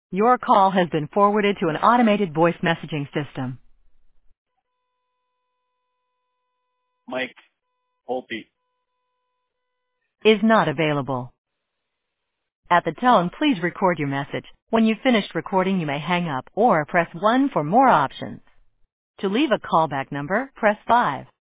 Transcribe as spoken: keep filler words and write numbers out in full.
Your call has been forwarded to an automated voice messaging system. Mike Holpe. Is not available. At the tone, please record your message. When you've finished recording, you may hang up or press one for more options. To leave a callback number, press five.